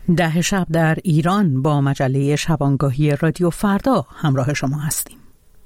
ده شب در ایران با مجله شبانگاهی رادیو فردا همراه شما هستیم.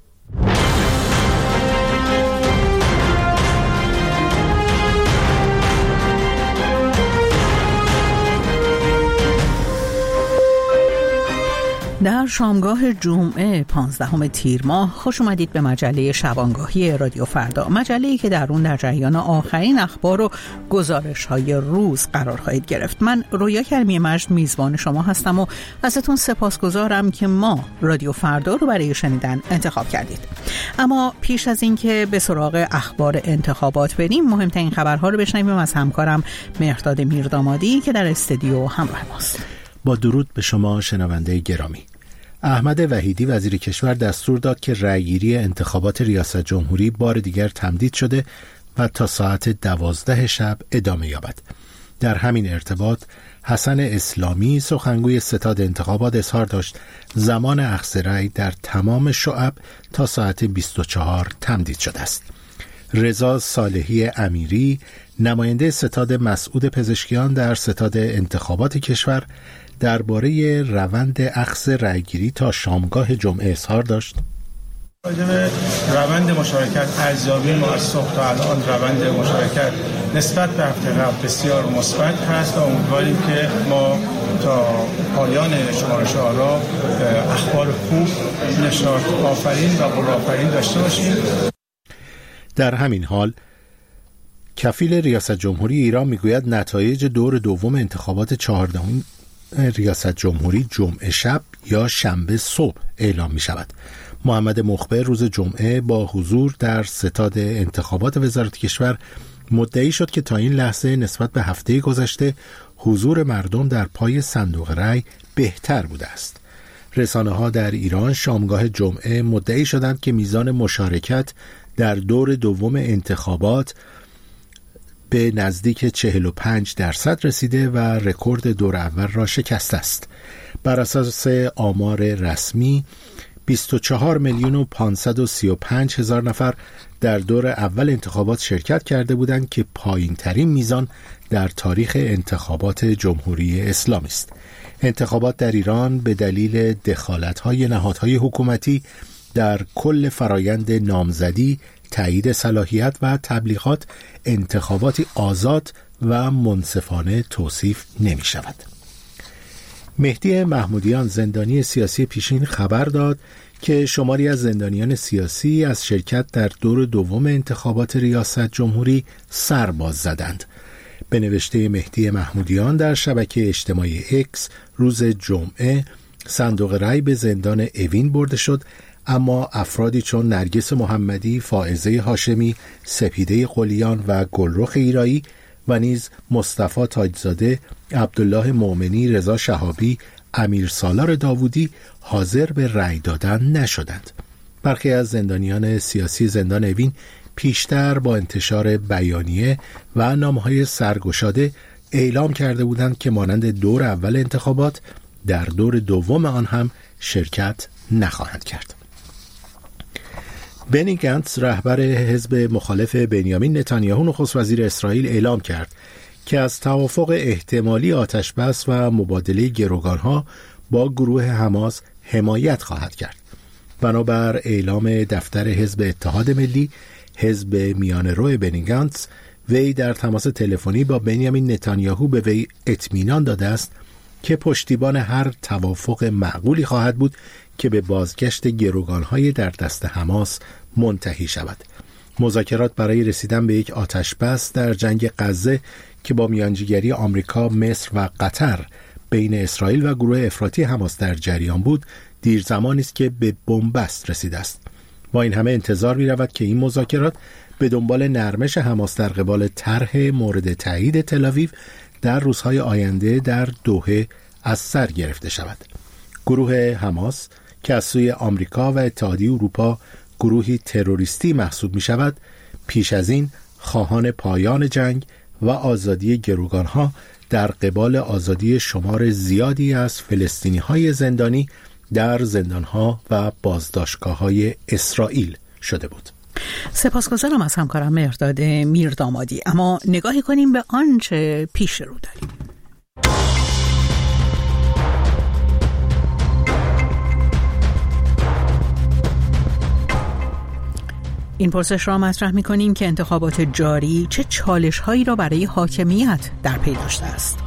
در شامگاه جمعه 15 تیر ماه خوش اومدید به مجله شبانگاهی رادیو فردا، مجله‌ای که در اون در جریان آخرین اخبار و گزارش‌های روز قرار خواهید گرفت. من رویا کریمی مجد میزبان شما هستم و ازتون سپاسگزارم که ما رادیو فردا رو برای شنیدن انتخاب کردید. اما پیش از اینکه به سراغ اخبار انتخابات بریم، مهمترین خبرها رو بشنویم از همکارم مهرداد میردامادی که در استودیو همراه ماست. با درود به شما شنونده گرامی. احمد وحیدی وزیر کشور دستور داد که رأیگیری انتخابات ریاست جمهوری بار دیگر تمدید شده و تا ساعت 12 شب ادامه یابد. در همین ارتباط حسن اسلامی سخنگوی ستاد انتخابات اظهار داشت زمان اخذ رأی در تمام شعب تا ساعت 24 تمدید شده است. رضا صالحی امیری نماینده ستاد مسعود پزشکیان در ستاد انتخابات کشور درباره روند اخذ رأیگیری تا شامگاه جمعه اظهار داشت. راجع به روند مشارکت ارزیابی ما از صبح تا الان روند مشارکت نسبت به هفته قبل بسیار مثبت هست و امیدواریم که ما تا پایان شمارش آرا اخبار خوب، نشاط آفرین و پرآفرین داشته باشیم. در همین حال کفیل ریاست جمهوری ایران میگوید نتایج دور دوم انتخابات 14 ریاست جمهوری جمعه شب یا شنبه صبح اعلام می شود. محمد مخبر روز جمعه با حضور در ستاد انتخابات وزارت کشور مدعی شد که تا این لحظه نسبت به هفته گذشته حضور مردم در پای صندوق رأی بهتر بوده است. رسانه ها در ایران شامگاه جمعه مدعی شدند که میزان مشارکت در دور دوم انتخابات به نزدیک 45% رسیده و رکورد دور اول را شکسته است. بر اساس آمار رسمی 24,535,000 نفر در دور اول انتخابات شرکت کرده بودند که پایین ترین میزان در تاریخ انتخابات جمهوری اسلامی است. انتخابات در ایران به دلیل دخالت‌های نهادهای حکومتی در کل فرایند نامزدی، تایید صلاحیت و تبلیغات انتخاباتی آزاد و منصفانه توصیف نمی شود. مهدی محمودیان زندانی سیاسی پیشین خبر داد که شماری از زندانیان سیاسی از شرکت در دور دوم انتخابات ریاست جمهوری سر باز زدند. به نوشته مهدی محمودیان در شبکه اجتماعی اکس روز جمعه صندوق رأی به زندان اوین برده شد، اما افرادی چون نرگس محمدی، فائزه هاشمی، سپیده قلیان و گلرخ ایرایی و نیز مصطفی تاجزاده، عبدالله مومنی، رضا شهابی، امیر سالار داوودی حاضر به رأی دادن نشدند. برخی از زندانیان سیاسی زندان اوین پیشتر با انتشار بیانیه و نامه‌های سرگشاده اعلام کرده بودند که مانند دور اول انتخابات در دور دوم آن هم شرکت نخواهند کرد. بنی گانتز رهبر حزب مخالف بنیامین نتانیاهو نخست وزیر اسرائیل اعلام کرد که از توافق احتمالی آتشبس و مبادله گروگانها با گروه حماس حمایت خواهد کرد. بنابر اعلام دفتر حزب اتحاد ملی، حزب میانه‌رو بنی گانتز وی در تماس تلفنی با بنیامین نتانیاهو به وی اطمینان داده است که پشتیبان هر توافق معقولی خواهد بود که به بازگشت گروگان‌های در دست حماس منتهی شود. مذاکرات برای رسیدن به یک آتشبس در جنگ غزه که با میانجیگری آمریکا، مصر و قطر بین اسرائیل و گروه افراطی حماس در جریان بود، دیر زمانی است که به بنبست رسیده است. با این همه انتظار می‌رود که این مذاکرات به دنبال نرمش حماس در قبال طرح مورد تایید تل‌آویو در روزهای آینده در دوحه از سر گرفته شود. گروه حماس که از سوی آمریکا و اتحادیه اروپا گروهی تروریستی محسوب می شود، پیش از این خواهان پایان جنگ و آزادی گروگانها در قبال آزادی شمار زیادی از فلسطینی‌های زندانی در زندانها و بازداشتگاه‌های اسرائیل شده بود. سپاسگزارم از همکارم مهرداد میردامادی. اما نگاهی کنیم به آنچه پیش رو داریم. این پرسش را مطرح می‌کنیم که انتخابات جاری چه چالش‌هایی را برای حاکمیت در پی داشته است.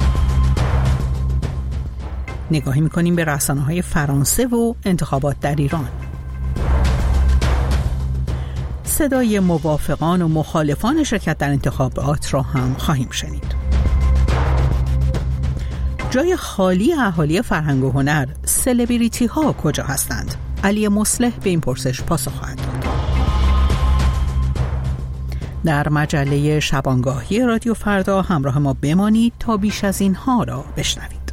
نگاهی می‌کنیم به رسانه‌های فرانسه و انتخابات در ایران. صدای موافقان و مخالفان شرکت در انتخابات را هم خواهیم شنید. جای خالی اهالی فرهنگ و هنر، سلبریتی ها کجا هستند؟ علی مصلح به این پرسش پاسخ خواهد داد. در مجله شبانگاهی رادیو فردا همراه ما بمانید تا بیش از اینها را بشنوید.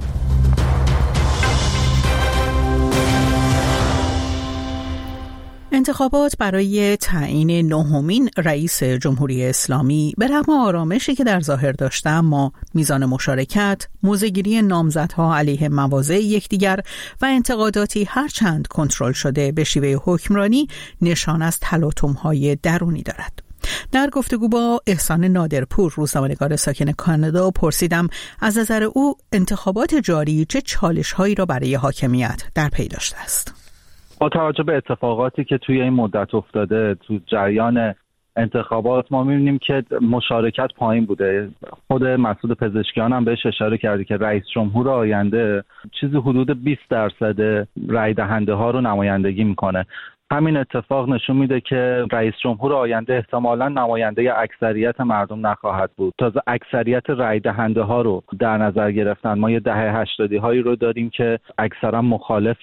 انتخابات برای تعیین نهمین رئیس جمهوری اسلامی به رغم آرامشی که در ظاهر داشته، اما میزان مشارکت، موضع‌گیری نامزدها علیه مواضع یکدیگر و انتقاداتی هرچند کنترل شده به شیوه حکمرانی نشان از تلاطم‌های درونی دارد. در گفتگو با احسان نادرپور، روزنامه‌نگار ساکن کانادا، پرسیدم از نظر او انتخابات جاری چه چالش‌هایی را برای حاکمیت در پی داشته است. با توجه به اتفاقاتی که توی این مدت افتاده تو جریان انتخابات، ما می‌بینیم که مشارکت پایین بوده. خود مسعود پزشکیان هم بهش اشاره کرده که رئیس جمهور آینده چیزی حدود 20% رای دهنده ها رو نمایندگی میکنه. همین اتفاق نشون میده که رئیس جمهور آینده احتمالاً نماینده اکثریت مردم نخواهد بود. تازه اکثریت رای دهنده ها رو در نظر گرفتن. ما یه دهه 80 هایی رو داریم که اکثرا مخالف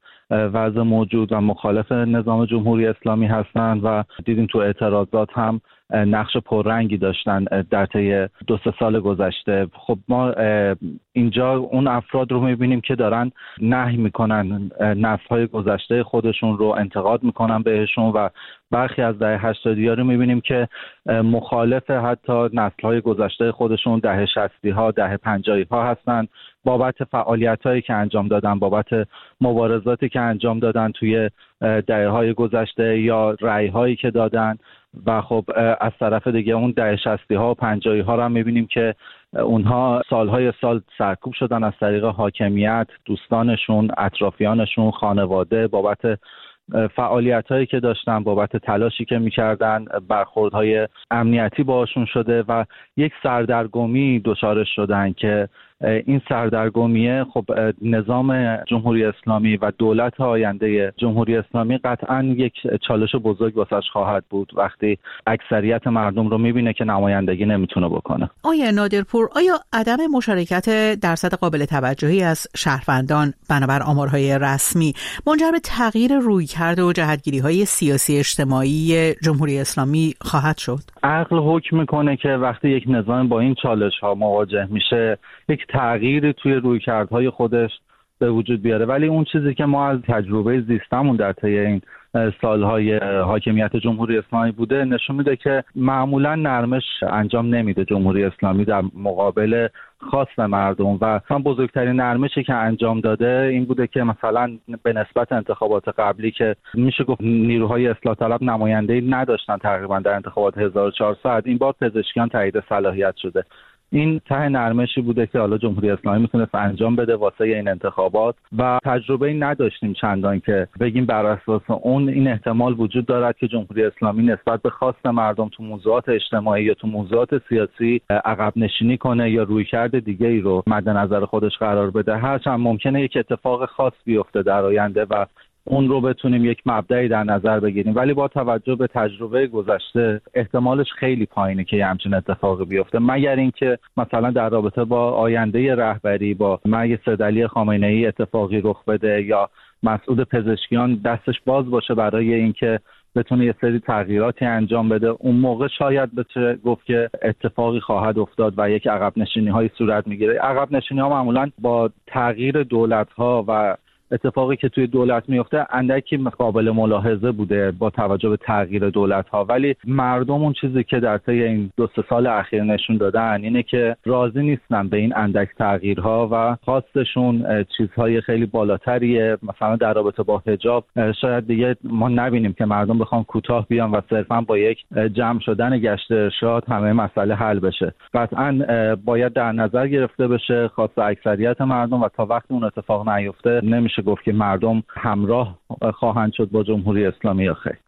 وضع موجود و مخالف نظام جمهوری اسلامی هستند و دیدیم تو اعتراضات هم نقش پررنگی داشتن در طی 2-3 سال گذشته. خب ما اینجا اون افراد رو میبینیم که دارن نهی میکنن، نسل‌های گذشته خودشون رو انتقاد میکنن بهشون و برخی از دهه 80 ها رو میبینیم که مخالف حتی نسل‌های گذشته خودشون دهه 60 ها، دهه 50 ها هستن، بابت فعالیت‌هایی که انجام دادن، بابت مبارزاتی که انجام دادن توی دهه‌های گذشته یا رأی‌هایی که دادن. و خب از طرف دیگه اون دهه 60 ها و 50 ها رو هم می‌بینیم که اونها سالهای سال سرکوب شدن از طریق حاکمیت، دوستانشون، اطرافیانشون، خانواده، بابت فعالیت‌هایی که داشتن، بابت تلاشی که می‌کردن، برخوردهای امنیتی باشون شده و یک سردرگمی دچارش شدن که این سردرگمیه خب نظام جمهوری اسلامی و دولت آینده جمهوری اسلامی قطعاً یک چالش بزرگ واسش خواهد بود وقتی اکثریت مردم رو می‌بینه که نمایندگی نمیتونه بکنه. آیا نادرپور، آیا عدم مشارکت درصد قابل توجهی از شهروندان بنابر آمارهای رسمی منجر به تغییر رویکرد و جهتگیری‌های سیاسی اجتماعی جمهوری اسلامی خواهد شد؟ عقل حکم میکنه که وقتی یک نظام با این چالش‌ها مواجه میشه یک تغییری توی رویکردهای خودش به وجود بیاره، ولی اون چیزی که ما از تجربه زیستمون در طی این سالهای حاکمیت جمهوری اسلامی بوده نشون میده که معمولا نرمش انجام نمیده جمهوری اسلامی در مقابل خواست مردم و بزرگترین نرمشی که انجام داده این بوده که مثلا به نسبت انتخابات قبلی که میشه گفت نیروهای اصلاح طلب نماینده‌ای نداشتن تقریبا در انتخابات 1400، این بار پزشکیان تایید صلاحیت شده. این ته نرمشی بوده که حالا جمهوری اسلامی میتونست انجام بده واسه این انتخابات و تجربه نداشتیم چندان که بگیم بر اساس اون این احتمال وجود دارد که جمهوری اسلامی نسبت به خواست مردم تو موضوعات اجتماعی یا تو موضوعات سیاسی عقب نشینی کنه یا رویکرد دیگه‌ای رو مد نظر خودش قرار بده. هرچند ممکنه یک اتفاق خاص بیفته در آینده و اون رو بتونیم یک مبدأی در نظر بگیریم، ولی با توجه به تجربه گذشته احتمالش خیلی پایینه که همچین اتفاقی بیفته، مگر اینکه مثلا در رابطه با آینده رهبری با مرگ سیدعلی خامنه‌ای اتفاقی رخ بده یا مسعود پزشکیان دستش باز باشه برای اینکه بتونه یه سری تغییراتی انجام بده. اون موقع شاید بشه گفت که اتفاقی خواهد افتاد و یک عقب نشینی‌های صورت میگیره. عقب نشینی‌ها معمولاً با تغییر دولت‌ها و اتفاقی که توی دولت میفته اندکی قابل ملاحظه بوده با توجه به تغییر دولت‌ها، ولی مردم اون چیزی که در طی این 2-3 سال اخیر نشون دادن اینه که راضی نیستن به این اندک تغییرها و خواستشون چیزهای خیلی بالاتریه. مثلا در رابطه با حجاب شاید دیگه ما نبینیم که مردم بخوان کوتاه بیان و صرفا با یک جمع شدن گشت ارشاد همه مسئله حل بشه. قطعاً باید در نظر گرفته بشه خواست اکثریت مردم و تا وقتی اون اتفاق نیفته نمیشه گفت که مردم همراه خواهند شد با جمهوری اسلامی یا خیر.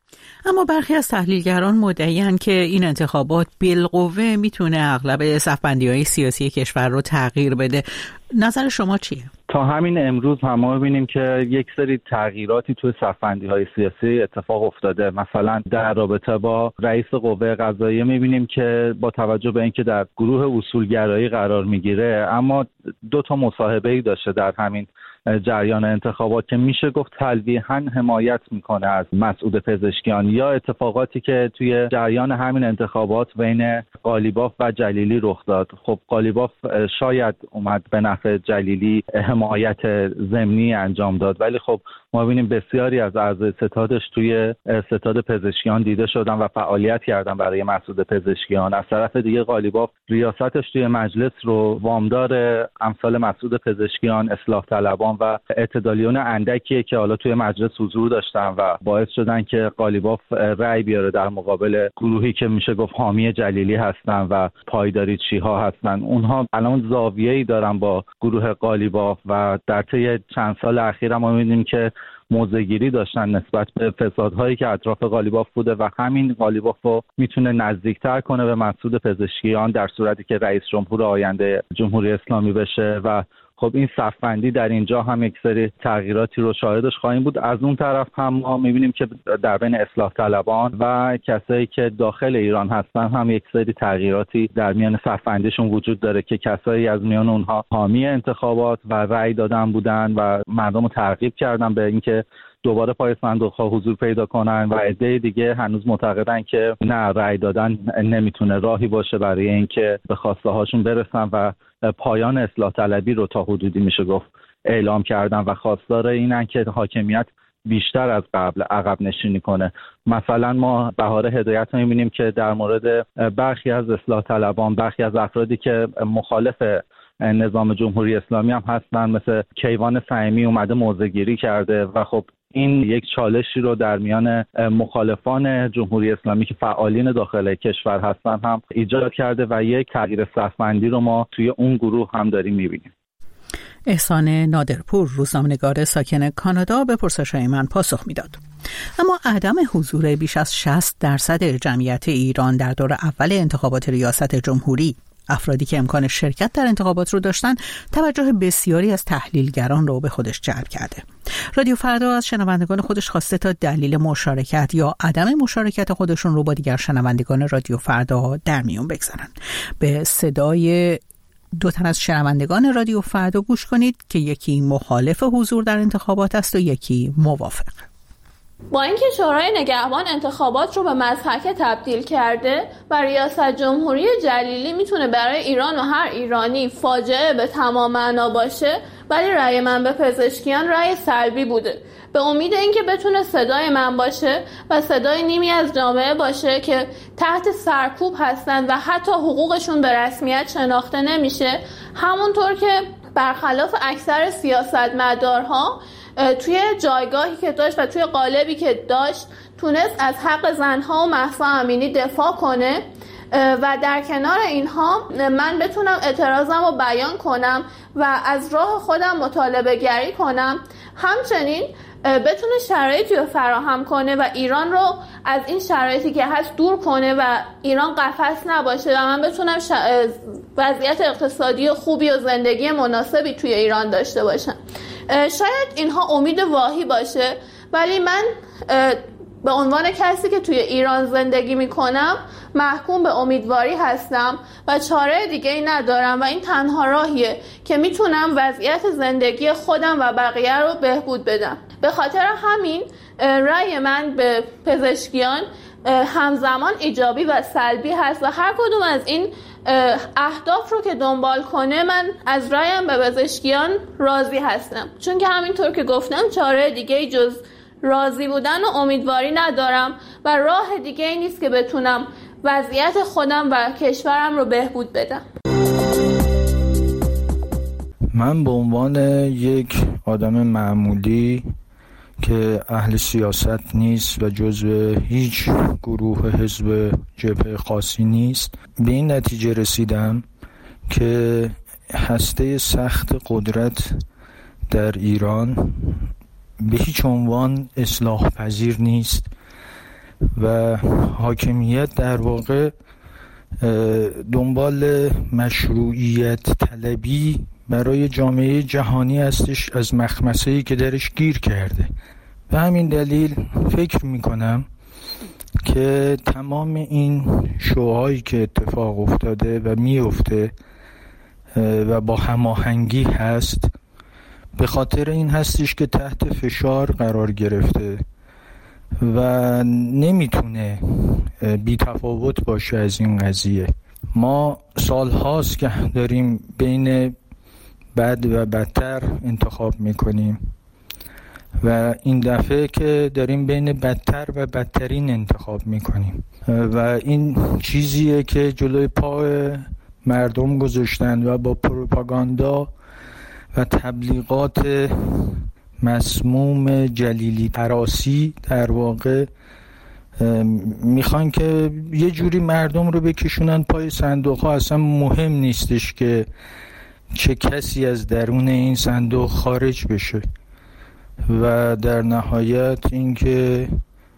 اما برخی از تحلیلگران مدعی‌اند که این انتخابات بالقوه میتونه اغلب صف‌بندی‌های سیاسی کشور رو تغییر بده. نظر شما چیه؟ تا همین امروز ما می‌بینیم که یک سری تغییراتی توی صف‌بندی‌های سیاسی اتفاق افتاده. مثلا در رابطه با رئیس قوه قضاییه می‌بینیم که با توجه به اینکه در گروه اصولگرایی قرار می‌گیره، اما 2 مصاحبه‌ای داشته در همین جریان انتخابات که میشه گفت تلویحاً حمایت میکنه از مسعود پزشکیان، یا اتفاقاتی که توی جریان همین انتخابات بین قالیباف و جلیلی رخ داد. خب قالیباف شاید اومد به نفع جلیلی حمایت ضمنی انجام داد، ولی خب ما ببینیم بسیاری از اعضای ستادش توی ستاد پزشکیان دیده شدن و فعالیت کردن برای مسعود پزشکیان. از طرف دیگه قالیباف ریاستش توی مجلس رو وامدار امثال مسعود پزشکیان، اصلاح طلبان و اعتدالیون اندکیه که حالا توی مجلس حضور داشتن و باعث شدن که قالیباف رأی بیاره در مقابل گروهی که میشه گفت حامی جلیلی هستن و پایداری چیها هستن. اونها الان زاویه‌ای دارن با گروه قالیباف و در طی چند سال اخیر ما می‌بینیم که موضع‌گیری داشتن نسبت به فسادهایی که اطراف قالیباف بوده و همین قالیباف رو میتونه نزدیکتر کنه به مسعود پزشکیان در صورتی که رئیس جمهور آینده جمهوری اسلامی بشه. و خب این صف‌بندی در اینجا هم یک سری تغییراتی رو شاهدش خواهیم بود. از اون طرف هم ما می‌بینیم که در بین اصلاح طلبان و کسایی که داخل ایران هستن هم یک سری تغییراتی در میان صف‌بندیشون وجود داره که کسایی از میان اونها حامی انتخابات و رأی دادن بودن و مردم رو ترغیب کردن به اینکه دوباره پای صندوق‌ها حضور پیدا کنن و عده دیگه هنوز معتقدن که نه، رأی دادن نمیتونه راهی باشه برای اینکه به خواسته هاشون برسن و پایان اصلاح طلبی رو تا حدودی میشه گفت اعلام کردن و خواستار اینن که حاکمیت بیشتر از قبل عقب نشینی کنه. مثلا ما بهار هدایت می‌بینیم که در مورد برخی از اصلاح طلبان، برخی از افرادی که مخالف نظام جمهوری اسلامی هم هستن، مثل کیوان فهیمی اومده موضع‌گیری کرده و خب این یک چالشی رو در میان مخالفان جمهوری اسلامی که فعالین داخل کشور هستن هم ایجاد کرده و یک تغییر صف‌بندی رو ما توی اون گروه هم داریم می‌بینیم. احسان نادرپور، روزنامه‌نگار ساکن کانادا، به پرسش‌های من پاسخ میداد. اما عدم حضور بیش از 60% جمعیت ایران در دور اول انتخابات ریاست جمهوری، افرادی که امکان شرکت در انتخابات رو داشتن، توجه بسیاری از تحلیلگران رو به خودش جلب کرده. رادیو فردا از شنوندگان خودش خواسته تا دلیل مشارکت یا عدم مشارکت خودشون رو با دیگر شنوندگان رادیو فردا در میون بگذارن. به صدای 2 تن از شنوندگان رادیو فردا گوش کنید که یکی مخالف حضور در انتخابات است و یکی موافق. با اینکه شورای نگهبان انتخابات رو به مضحکه تبدیل کرده و ریاست جمهوری جلیلی میتونه برای ایران و هر ایرانی فاجعه به تمام معنا باشه، ولی رأی من به پزشکیان رأی سلبی بوده، به امید اینکه بتونه صدای من باشه و صدای نیمی از جامعه باشه که تحت سرکوب هستن و حتی حقوقشون به رسمیت شناخته نمیشه، همونطور که برخلاف اکثر سیاستمدارها توی جایگاهی که داشت و توی قالبی که داشت تونست از حق زنها و مهسا امینی دفاع کنه و در کنار اینها من بتونم اعتراضم رو بیان کنم و از راه خودم مطالبه گری کنم، همچنین بتونه شرایطی رو فراهم کنه و ایران رو از این شرایطی که هست دور کنه و ایران قفس نباشه و من بتونم وضعیت اقتصادی خوبی و زندگی مناسبی توی ایران داشته باشم. شاید اینها امید واهی باشه، ولی من به عنوان کسی که توی ایران زندگی میکنم محکوم به امیدواری هستم و چاره دیگه ای ندارم و این تنها راهیه که میتونم وضعیت زندگی خودم و بقیه رو بهبود بدم. به خاطر همین رأی من به پزشکیان همزمان ایجابی و سلبی هست و هر کدوم از این اهداف رو که دنبال کنه من از رایم به پزشکیان راضی هستم، چون که همینطور که گفتم چاره دیگه جز راضی بودن و امیدواری ندارم و راه دیگه ای نیست که بتونم وضعیت خودم و کشورم رو بهبود بدم. من به عنوان یک آدم معمولی که اهل سیاست نیست و جزو هیچ گروه حزب جبهه خاصی نیست، به این نتیجه رسیدم که هسته سخت قدرت در ایران به هیچ عنوان اصلاح پذیر نیست و حاکمیت در واقع دنبال مشروعیت طلبی برای جامعه جهانی هستش از مخمسه‌ای که درش گیر کرده. به همین دلیل فکر میکنم که تمام این شوهایی که اتفاق افتاده و میفته و با هماهنگی هست به خاطر این هستش که تحت فشار قرار گرفته و نمیتونه بی تفاوت باشه از این قضیه. ما سال هاست که داریم بین بد و بدتر انتخاب میکنیم و این دفعه که داریم بین بدتر و بدترین انتخاب میکنیم و این چیزیه که جلوی پای مردم گذاشتن و با پروپاگاندا و تبلیغات مسموم جلیلی هراسی در واقع میخوان که یه جوری مردم رو بکشونن پای صندوق ها. اصلا مهم نیستش که چه کسی از درون این صندوق خارج بشه و در نهایت اینکه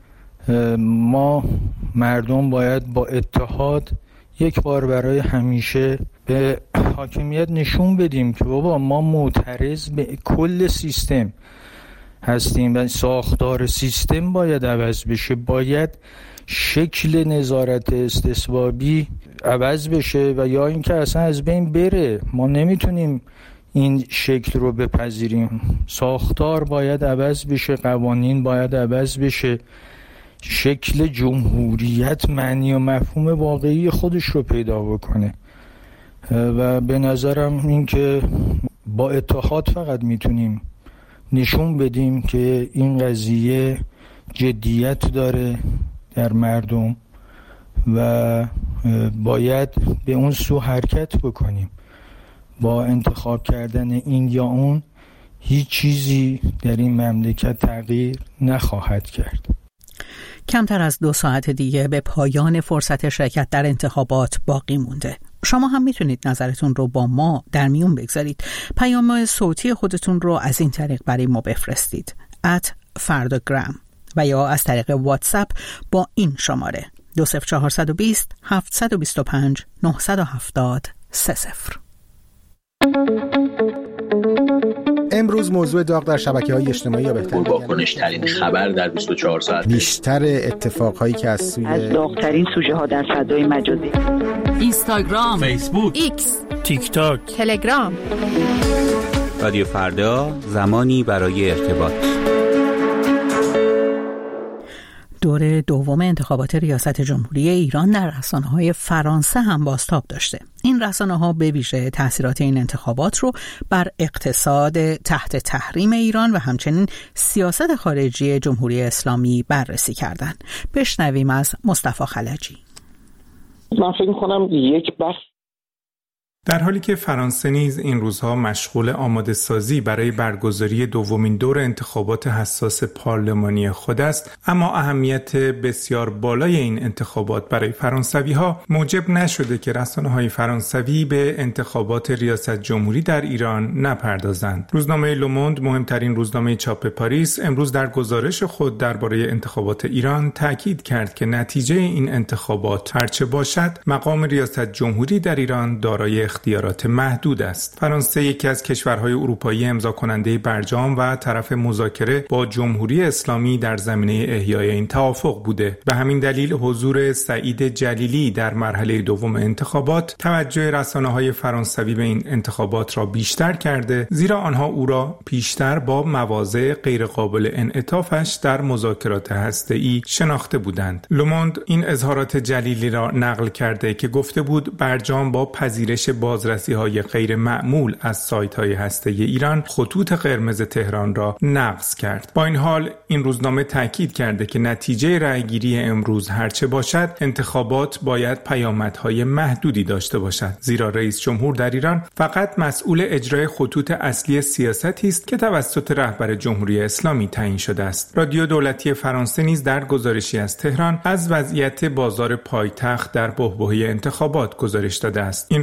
ما مردم باید با اتحاد یک بار برای همیشه به حاکمیت نشون بدیم که بابا ما معترض به کل سیستم هستیم و ساختار سیستم باید عوض بشه، باید شکل نظارت استصوابی عوض بشه و یا اینکه اصلا از بین بره. ما نمیتونیم این شکل رو بپذیریم. ساختار باید عوض بشه، قوانین باید عوض بشه، شکل جمهوریت معنی و مفهوم واقعی خودش رو پیدا بکنه و به نظرم این که با اتحاد فقط میتونیم نشون بدیم که این قضیه جدیت داره در مردم و باید به اون سو حرکت بکنیم. با انتخاب کردن این یا اون هیچ چیزی در این مملکت تغییر نخواهد کرد. کمتر از 2 ساعت دیگه به پایان فرصت شرکت در انتخابات باقی مونده. شما هم میتونید نظرتون رو با ما در میون بگذارید. پیام صوتی خودتون رو از این طریق برای ما بفرستید @فردا_gram و یا از طریق واتساپ با این شماره 20420 725 970 30. امروز موضوع داغ در شبکه‌های اجتماعی یا بهتر واکنش‌ترین خبر در 24 ساعت، بیشتر اتفاقهایی که از داغ‌ترین سوژه‌ها در فضای مجازی، اینستاگرام، فیسبوک، ایکس، تیک تاک، تلگرام. رادیو فردا، زمانی برای ارتباط. دور دوم انتخابات ریاست جمهوری ایران در رسانه‌های فرانسه هم بازتاب داشته. این رسانه‌ها به ویژه تاثیرات این انتخابات رو بر اقتصاد تحت تحریم ایران و همچنین سیاست خارجی جمهوری اسلامی بررسی کردند. بشنویم از مصطفی خلجی. من فکر می‌کنم یک بخش در حالی که فرانسه نیز این روزها مشغول آماده سازی برای برگزاری دومین دور انتخابات حساس پارلمانی خود است، اما اهمیت بسیار بالای این انتخابات برای فرانسوی‌ها موجب نشده که رسانه‌های فرانسوی به انتخابات ریاست جمهوری در ایران نپردازند. روزنامه لوموند، مهمترین روزنامه چاپ پاریس، امروز در گزارش خود درباره انتخابات ایران تاکید کرد که نتیجه این انتخابات هرچه باشد، مقام ریاست جمهوری در ایران دارای اختیارات محدود است. فرانسه یکی از کشورهای اروپایی امضا کننده برجام و طرف مذاکره با جمهوری اسلامی در زمینه احیای این توافق بوده. به همین دلیل حضور سعید جلیلی در مرحله دوم انتخابات توجه رسانه‌های فرانسوی به این انتخابات را بیشتر کرده، زیرا آنها او را پیشتر با مواضع غیرقابل انعطافش در مذاکرات هسته‌ای شناخته بودند. لوموند این اظهارات جلیلی را نقل کرده که گفته بود برجام با پذیرش بازرسی‌های غیر معمول از سایت‌های هسته‌ای ایران خطوط قرمز تهران را نقض کرد. با این حال این روزنامه تاکید کرده که نتیجه رأیگیری امروز هرچه باشد، انتخابات باید پیامدهای محدودی داشته باشد، زیرا رئیس جمهور در ایران فقط مسئول اجرای خطوط اصلی سیاستی است که توسط رهبر جمهوری اسلامی تعیین شده است. رادیو دولتی فرانسه نیز در گزارشی از تهران از وضعیت بازار پایتخت در بحبوحه انتخابات گزارش داده است. این رادیو با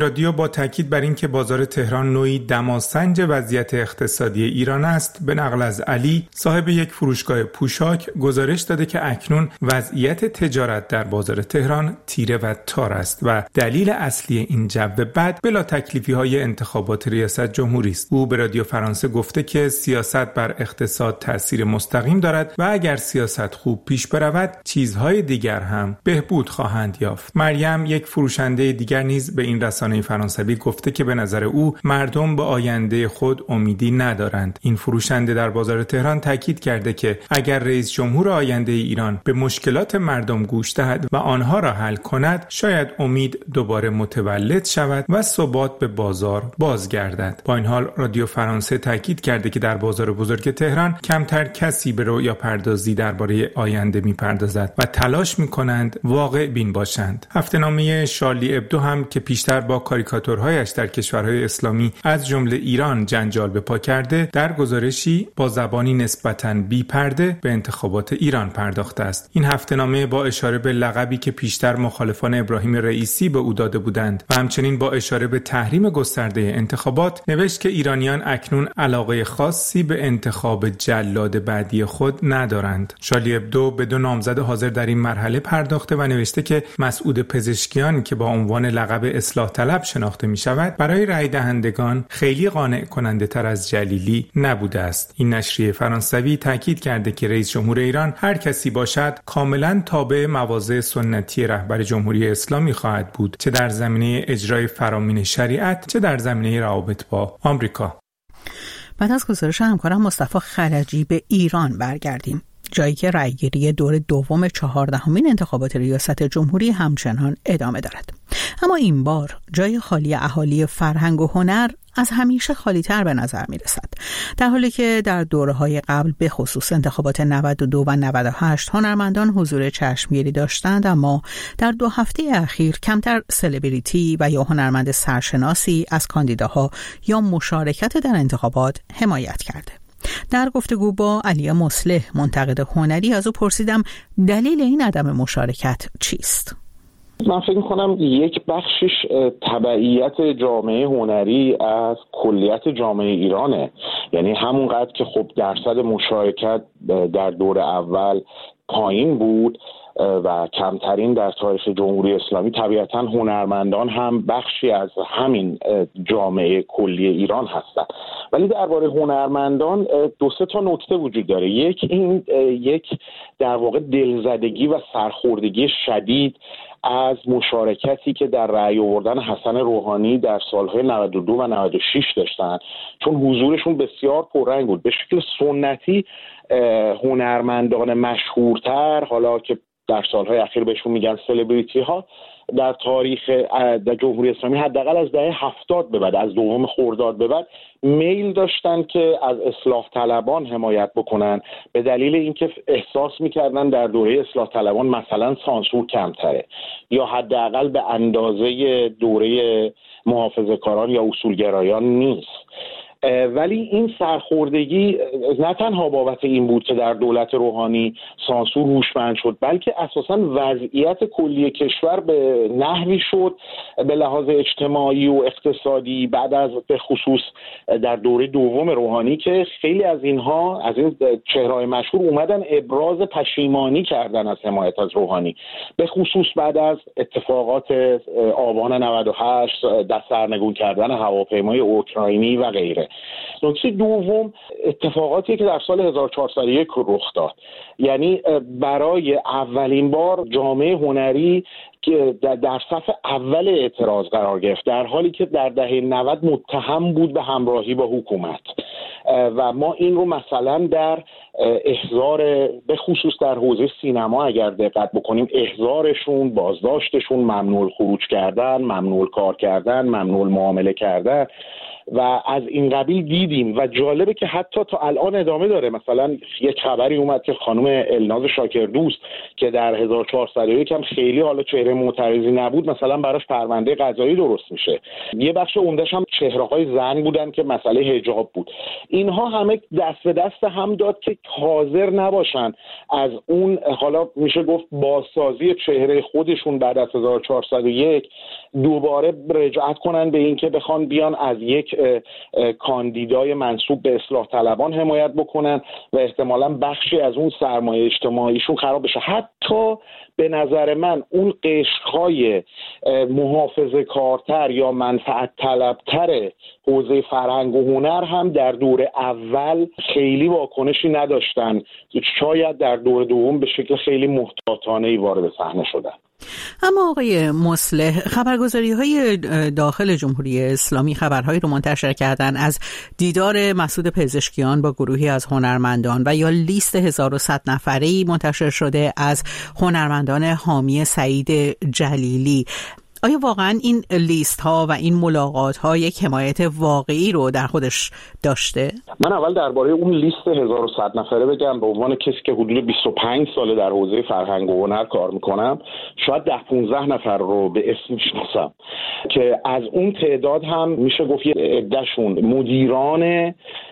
با تاکید بر اینکه بازار تهران نوعی دماسنج وضعیت اقتصادی ایران است، به نقل از علی صاحب یک فروشگاه پوشاک گزارش داده که اکنون وضعیت تجارت در بازار تهران تیره و تار است و دلیل اصلی این جو بد بلا تکلیفی‌های انتخابات ریاست جمهوری است. او به رادیو فرانسه گفته که سیاست بر اقتصاد تأثیر مستقیم دارد و اگر سیاست خوب پیش برود چیزهای دیگر هم بهبود خواهند یافت. مریم، یک فروشنده دیگر نیز به این رسانه فرانسوی گفته که به نظر او مردم به آینده خود امیدی ندارند. این فروشنده در بازار تهران تاکید کرده که اگر رئیس جمهور آینده ایران به مشکلات مردم گوش دهد و آنها را حل کند، شاید امید دوباره متولد شود و ثبات به بازار بازگردد. با این حال رادیو فرانسه تاکید کرده که در بازار بزرگ تهران کمتر کسی به رؤیا پردازی درباره آینده می‌پردازد و تلاش می‌کنند واقع بین باشند. هفته‌نامه شارلی ابدو هم که پیشتر با کاریکاتورهایش در کشورهای اسلامی از جمله ایران جنجال به پا کرده، در گزارشی با زبانی نسبتاً بی‌پرده به انتخابات ایران پرداخته است. این هفته‌نامه با اشاره به لقبی که پیشتر مخالفان ابراهیم رئیسی به او داده بودند و همچنین با اشاره به تحریم گسترده انتخابات نوشت که ایرانیان اکنون علاقه خاصی به انتخاب جلاد بعدی خود ندارند. شارلی ابدو به 2 نامزد حاضر در این مرحله پرداخته و نوشته که مسعود پزشکیان که با عنوان لقب اصلاح طلب شناخته می شود برای رای دهندگان خیلی قانع کننده تر از جلیلی نبوده است. این نشریه فرانسوی تاکید کرده که رئیس جمهور ایران هر کسی باشد کاملا تابع مواضع سنتی رهبر جمهوری اسلامی خواهد بود، چه در زمینه اجرای فرامین شریعت چه در زمینه روابط با آمریکا. بعد از گزارش همکارم مصطفی خلجی به ایران برگردیم، جایی که رأیگیری دور دوم 14مین انتخابات ریاست جمهوری همچنان ادامه دارد. اما این بار جای خالی اهالی فرهنگ و هنر از همیشه خالی‌تر به نظر می‌رسد، در حالی که در دوره‌های قبل به خصوص انتخابات 92 و 98 هنرمندان حضور چشمگیری داشتند، اما در 2 هفته اخیر کمتر سلبریتی و یا هنرمند سرشناسی از کاندیداها یا مشارکت در انتخابات حمایت کرده. در گفتگو با علی مصلح منتقد هنری از او پرسیدم دلیل این عدم مشارکت چیست؟ من فکر می‌کنم یک بخشش تبعیت جامعه هنری از کلیت جامعه ایرانه. یعنی همونقدر که خب درصد مشارکت در دور اول پایین بود و کمترین در تاریخ جمهوری اسلامی، طبیعتاً هنرمندان هم بخشی از همین جامعه کلی ایران هستند. ولی درباره هنرمندان 2-3 تا نکته وجود داره. یک در واقع دلزدگی و سرخوردگی شدید از مشارکتی که در رأی آوردن حسن روحانی در سالهای 92 و 96 داشتن، چون حضورشون بسیار پررنگ بود. به شکل سنتی هنرمندان مشهورتر، حالا که در سالهای اخیر بهشون میگن سلبریتی ها، در تاریخ در جمهوری اسلامی حداقل از دهه 70 به بعد، از 2 خرداد به بعد، میل داشتن که از اصلاح طلبان حمایت بکنن، به دلیل اینکه احساس میکردن در دوره اصلاح طلبان مثلا سانسور کمتره یا حداقل به اندازه دوره محافظه‌کاران یا اصولگرایان نیست. ولی این سرخوردگی نه تنها بابت این بود که در دولت روحانی سانسور هوشمند شد، بلکه اساساً وضعیت کلی کشور به نحوی شد به لحاظ اجتماعی و اقتصادی بعد از به خصوص در دوره دوم روحانی که خیلی از اینها، از این چهره‌های مشهور، اومدن ابراز پشیمانی کردن از حمایت از روحانی، به خصوص بعد از اتفاقات آبان 98، دست سرنگون کردن هواپیمای اوکراینی و غیره. نکته دوم اتفاقاتی که در سال 1401 رخ داد، یعنی برای اولین بار جامعه هنری که در صف اول اعتراض قرار گرفت، در حالی که در دهه 90 متهم بود به همراهی با حکومت. و ما این رو مثلا در احضار، به خصوص در حوزه سینما اگر دقت بکنیم، احضارشون، بازداشتشون، ممنوع خروج کردن، ممنوع کار کردن، ممنوع معامله کردن و از این قبیل دیدیم و جالبه که حتی تا الان ادامه داره. مثلا یک خبری اومد که خانم الناز شاکردوست که در 1401 هم خیلی حالا چهره معترضی نبود، مثلا براش پرونده قضایی درست میشه. یه بخش عمده‌اش هم چهره‌های زن بودن که مسئله حجاب بود. اینها همه دست به دست هم داد که حاضر نباشن از اون حالا میشه گفت بازسازی چهره خودشون بعد از 1401 دوباره رجعت کنن به اینکه بخوان بیان از یک کاندیدای منسوب به اصلاح طلبان حمایت بکنن و احتمالاً بخشی از اون سرمایه اجتماعیشون خراب بشه. حتی به نظر من اون قشرهای محافظه کارتر یا منفعت طلبتر حوزه فرهنگ و هنر هم در دور اول خیلی واکنشی نداشتن، شاید در دور دوم به شکل خیلی محتاطانه‌ای وارد صحنه شدن. اما آقای مصلح، خبرگزاری‌های داخل جمهوری اسلامی خبرهایی رو منتشر کردن از دیدار مسعود پزشکیان با گروهی از هنرمندان و یا لیست 1100 نفره‌ای منتشر شده از هنرمندان حامی سعید جلیلی. آیا واقعا این لیست ها و این ملاقات ها یک حمایت واقعی رو در خودش داشته؟ من اول درباره اون لیست 1100 نفره بگم. به عنوان کسی که حدود 25 ساله در حوزه فرهنگ و هنر کار میکنم، شاید 10-15 نفر رو به اسم میشناسم که از اون تعداد هم میشه گفت یه عده‌شون مدیران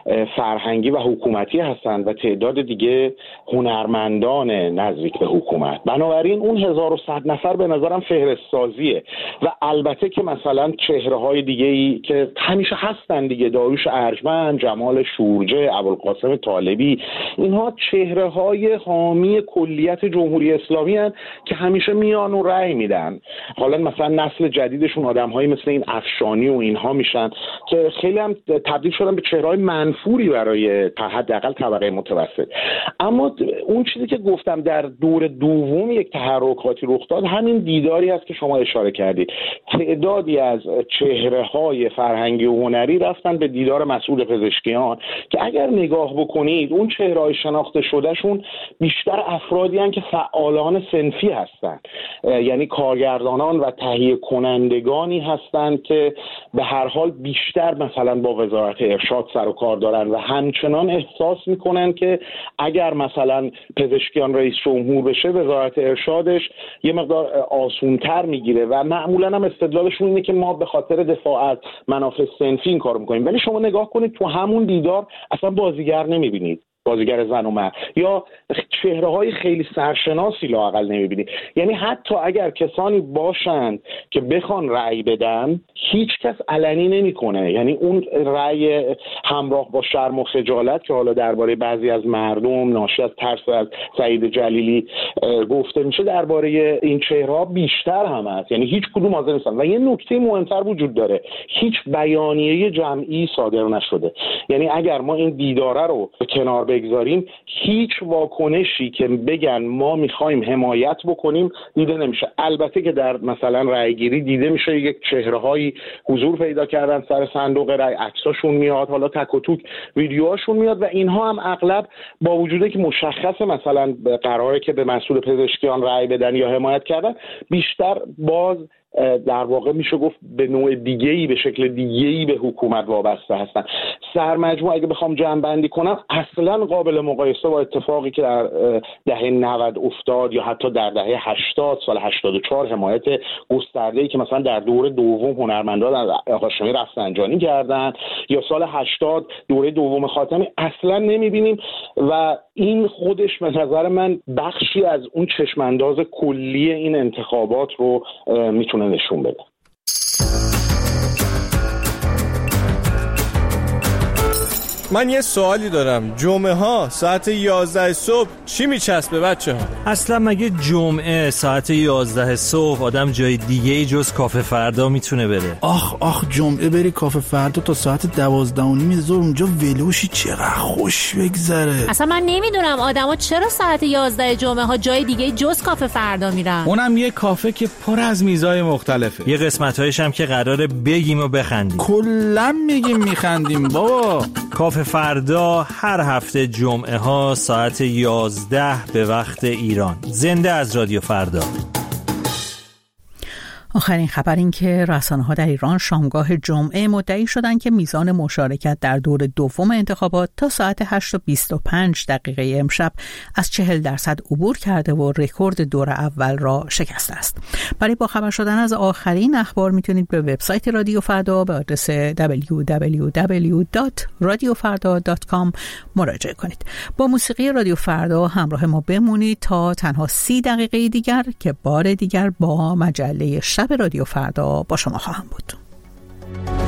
فرهنگی و حکومتی هستن و تعداد دیگه هنرمندان نزدیک به حکومت. بنابراین اون 1100 نفر به نظرم فهرست سازیه و البته که مثلا چهره‌های دیگه‌ای که همیشه هستن دیگه، داریوش ارجمند، جمال شورجه، ابوالقاسم طالبی، اینها چهره‌های حامی کلیت جمهوری اسلامی هستن که همیشه میان و رأی میدن. حالا مثلا نسل جدیدشون آدم‌هایی مثل این افشانی و اینها میشن که خیلی هم تبدیل شدن به چهره‌های منفوری برای حداقل طبقه متوسط. اما اون چیزی که گفتم در دور دوم یک تحرکاتی رخ داد، همین دیداری است که شما اشاره کردید. تعدادی از چهره‌های فرهنگی و هنری رفتن به دیدار مسعود پزشکیان که اگر نگاه بکنید اون چهره‌های شناخته شدهشون بیشتر افرادی هستند که فعالان صنفی هستند، یعنی کارگردانان و تهیه کنندگانی هستند که به هر حال بیشتر مثلا با وزارت ارشاد سر و کار دارن و همچنان احساس میکنن که اگر مثلا پزشکیان رئیس جمهور بشه وزارت ارشادش یه مقدار آسونتر میگیره و معمولا هم استدلالشون اینه که ما به خاطر دفاع از منافع صنفی این کارو میکنیم. ولی شما نگاه کنید تو همون دیدار اصلا بازیگر نمیبینید، بازیگر زن و مرد، یا چهره‌های خیلی سرشناسی لااقل نمی‌بینید. یعنی حتی اگر کسانی باشند که بخوان رأی بدن، هیچ کس علنی نمی‌کنه. یعنی اون رأی همراه با شرم و خجالت که حالا درباره بعضی از مردم ناشی از ترس از سعید جلیلی گفته میشه، درباره این چهره‌ها بیشتر هم هست. یعنی هیچ کدوم حاضر نیستن. و یه نکته مهمتر وجود داره، هیچ بیانیه جمعی صادر نشده. یعنی اگر ما این دیداره رو به کنار بگذاریم، هیچ واکنشی که بگن ما میخوایم حمایت بکنیم دیده نمیشه. البته که در مثلا رأی گیری دیده میشه یک چهره‌هایی حضور پیدا کردن سر صندوق رأی، عکساشون میاد، حالا تک و توک ویدیوهاشون میاد و اینها هم اغلب با وجودی که مشخص مثلا قراره که به مسعود پزشکیان رأی بدن یا حمایت کردن، بیشتر باز در واقع میشه گفت به نوع دیگه‌ای، به شکل دیگه‌ای به حکومت وابسته هستن. سرمجموع اگه بخوام جمع‌بندی کنم، اصلا قابل مقایسه با اتفاقی که در دهه 90 افتاد یا حتی در دهه 80 سال 84 حمایت گسترده‌ای که مثلا در دوره دوم هنرمندان هاشمی رفسنجانی کردن، یا سال 80 دوره دوم خاتمی، اصلا نمی‌بینیم و این خودش به نظر من بخشی از اون چشم‌انداز کلی این انتخابات رو میتونه نشون بده. من یه سوالی دارم، جمعه ها ساعت 11 صبح چی میچسبه بچه ها؟ اصلا مگه جمعه ساعت 11 صبح آدم جای دیگه ای جز کافه فردا میتونه بره؟ آخ جمعه بری کافه فردا تا ساعت 12:30 ظهر اونجا ولوشی، چقدر خوش بگذره. اصلا من نمیدونم آدما چرا ساعت 11 جمعه ها جای دیگه جز کافه فردا میرن. اونم یه کافه که پر از میزای مختلفه. یه قسمتایش هم که قراره بگیم و بخندیم. کلا میگیم میخندیم بابا. کافه فردا هر هفته جمعه ها ساعت 11 به وقت ایران. زنده از رادیو فردا. آخرین خبر این که رسانه‌ها در ایران شامگاه جمعه مدعی شدند که میزان مشارکت در دور دوم انتخابات تا ساعت 8:25 امشب از 40% عبور کرده و رکورد دور اول را شکسته است. برای باخبر شدن از آخرین اخبار میتونید به وبسایت رادیو فردا به آدرس www.radiofarda.com مراجعه کنید. با موسیقی رادیو فردا همراه ما بمونید تا تنها 30 دقیقه دیگر که بار دیگر با مجله شب رادیو فردا با شما خواهم بود.